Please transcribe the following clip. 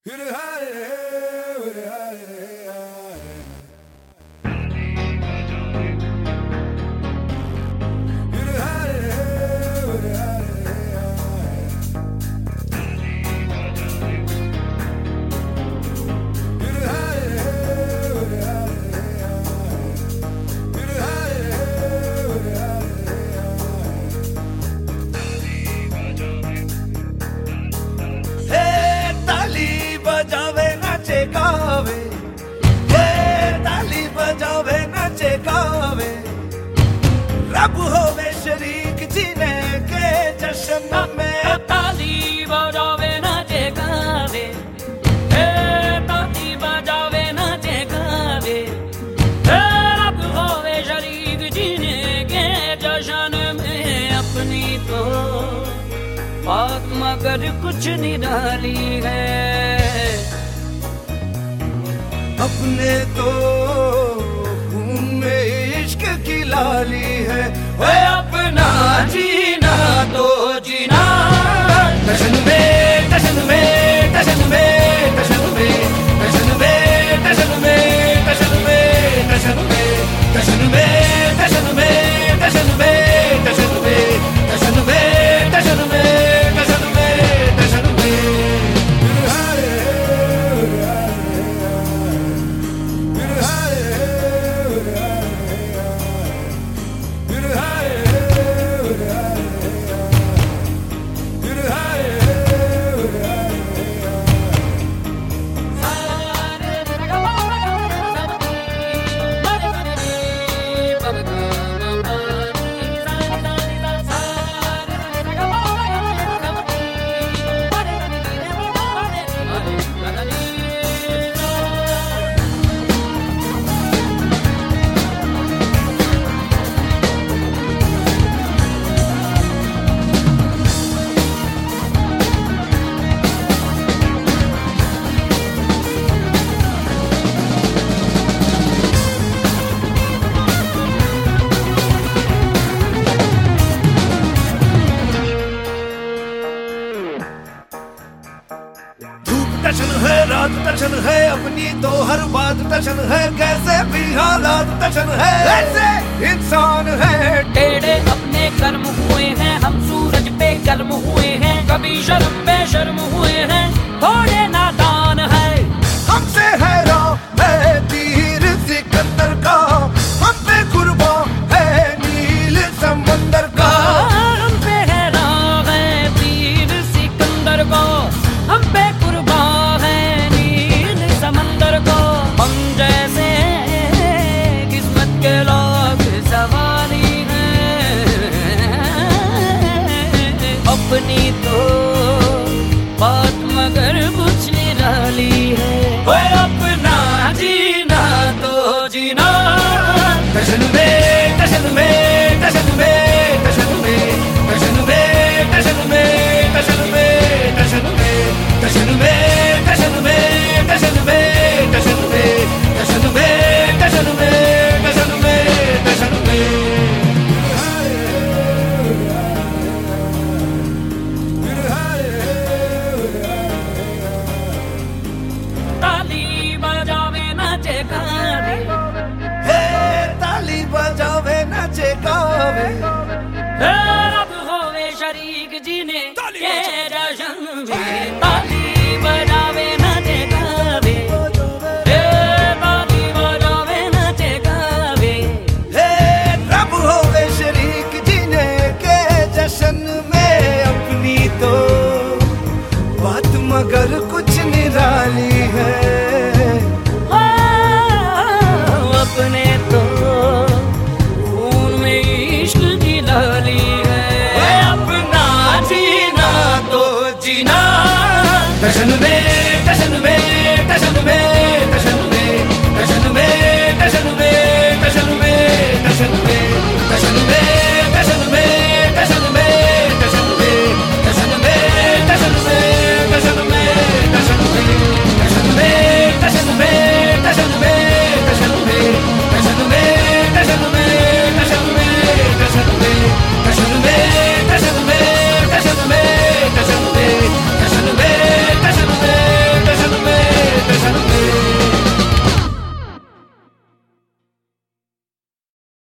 बजावे नाचे गावे, हे ताली बजावे नाचे गावे, रब होवे शरीक जीने के जश्न में। ताली बजावे नाचे गावे, हे ताली बजावे नाचे गावे, हे रब होवे शरीक जीने के जश्न में। अपनी तो बात मगर कुछ निराली है, अपने तो खून में इश्क की लाली है। वो अपना जीना तो जीना, टशन में टशन में टशन में टशन में टशन में टशन में टशन में टशन में टशन में टशन में टशन में टशन में टशन में टशन में टशन है, रात टशन है, अपनी तो हर बात टशन है। कैसे भी हालात टशन है, ऐसे इंसान है। टेढ़े अपने कर्म हुए हैं, हम सूरज पे गर्म हुए हैं। कभी शर्म पे शर्म हुए हैं, थोड़े नादान है। हमसे हैरान है तीर सिकंदर का, हम पे कुर्बान है नील समंदर का। हम पे हैरान है तीर सिकंदर को, हम पे कुर्बान है नील समंदर को। हम जैसे किस्मत के लोग सवारी हैं, अपनी तो बात मगर कुछ निराली है। वो अपना जीना तो जीना, टशन में टशन में टशन में टशन में टशन में टशन में टशन में टशन में टशन में टशन में टशन में टशन में टशन में टशन में टशन में टशन में। ताली बजावे नाचे गावे, हे ताली बजावे नाचे गावे, हे रब होवे शरीक जीने के जश्न में। ताली बजावे नाचे गावे, हे ताली बजावे नाचे गावे, हे रब होवे शरीक जीने के जश्न में। अपनी तो बात मगर कुछ निराली है, अपने तो खून में इश्क की लाली है। अपना जीना तो जीना, टशन में टशन में